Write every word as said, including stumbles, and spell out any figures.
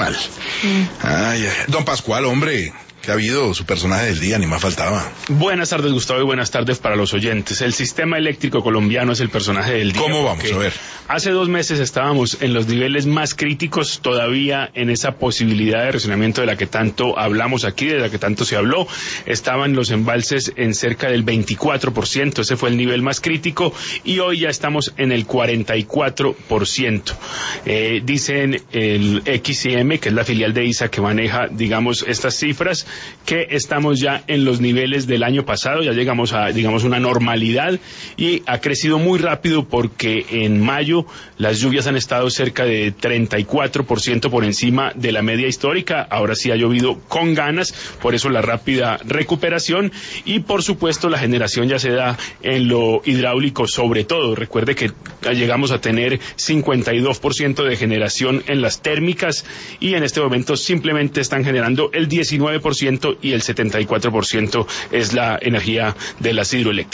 mal. Mm. Ay, ay, don Pascual, hombre, ¿qué ha habido? Su personaje del día, ni más faltaba. Buenas tardes, Gustavo, y buenas tardes para los oyentes. El sistema eléctrico colombiano es el personaje del día. ¿Cómo vamos? A ver. Hace dos meses estábamos en los niveles más críticos, todavía en esa posibilidad de racionamiento de la que tanto hablamos aquí, de la que tanto se habló. Estaban los embalses en cerca del veinticuatro por ciento, ese fue el nivel más crítico, y hoy ya estamos en el cuarenta y cuatro por ciento. Eh, dicen el X I M, que es la filial de I S A que maneja, digamos, estas cifras, que estamos ya en los niveles del año pasado, ya llegamos a, digamos, una normalidad, y ha crecido muy rápido porque en mayo las lluvias han estado cerca de treinta y cuatro por ciento por encima de la media histórica. Ahora sí ha llovido con ganas, por eso la rápida recuperación, y por supuesto la generación ya se da en lo hidráulico sobre todo. Recuerde que llegamos a tener cincuenta y dos por ciento de generación en las térmicas, y en este momento simplemente están generando el diecinueve por ciento y el setenta y cuatro por ciento es la energía de las hidroeléctricas.